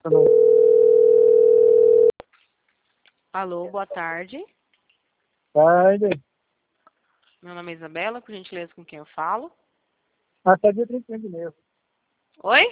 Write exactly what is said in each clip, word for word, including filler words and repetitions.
Alô. Alô, boa tarde. Tarde. Meu nome é Isabela, por gentileza, com quem eu falo? Até dia trinta e um de mês. Oi?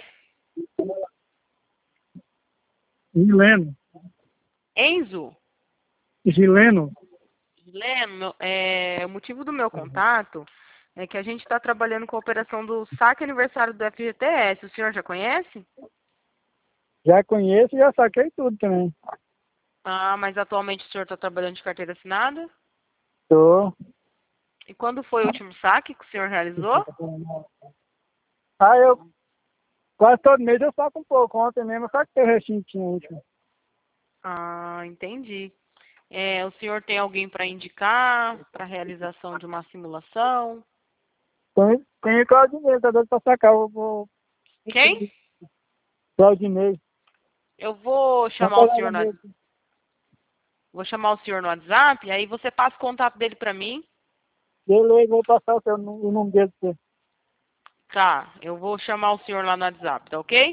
Gileno. Enzo? Gileno. Leno, meu- é, o motivo do meu contato é que a gente está trabalhando com a operação do saque aniversário do F G T S. O senhor já conhece? Já conheço e já saquei tudo também. Ah, mas atualmente o senhor está trabalhando de carteira assinada? Tô. E quando foi o último saque que o senhor realizou? Ah, eu quase todo mês eu saco um pouco. Ontem mesmo eu saquei o restinho que tinha último. Ah, entendi. É, o senhor tem alguém para indicar para a realização de uma simulação? Tem, tem o Claudinei, tá doido pra sacar. Eu vou. Quem? Claudinei. Eu vou É um chamar o colega senhor no, meu. vou chamar o senhor no WhatsApp, aí você passa o contato dele para mim. Beleza, vou passar o, seu, nu- o nome dele pra você. Tá, eu vou chamar o senhor lá no WhatsApp, tá ok?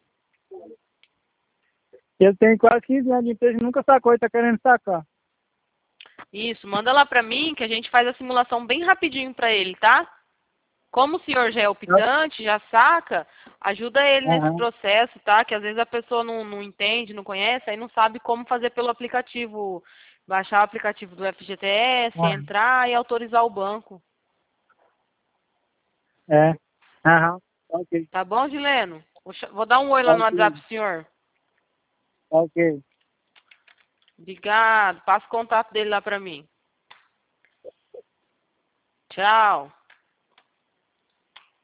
Ele tem quase quinze anos de empresa e nunca sacou e tá querendo sacar. Isso, manda lá pra mim que a gente faz a simulação bem rapidinho pra ele, tá? Como o senhor já é optante, já saca, ajuda ele nesse Aham. processo, tá? Que às vezes a pessoa não, não entende, não conhece, aí não sabe como fazer pelo aplicativo. Baixar o aplicativo do F G T S, Aham. entrar e autorizar o banco. É. Aham. Ok. Tá bom, Gileno? Vou, cha- vou dar um oi lá no WhatsApp Ok. pro senhor. Ok. Obrigado. Passa o contato dele lá pra mim. Tchau.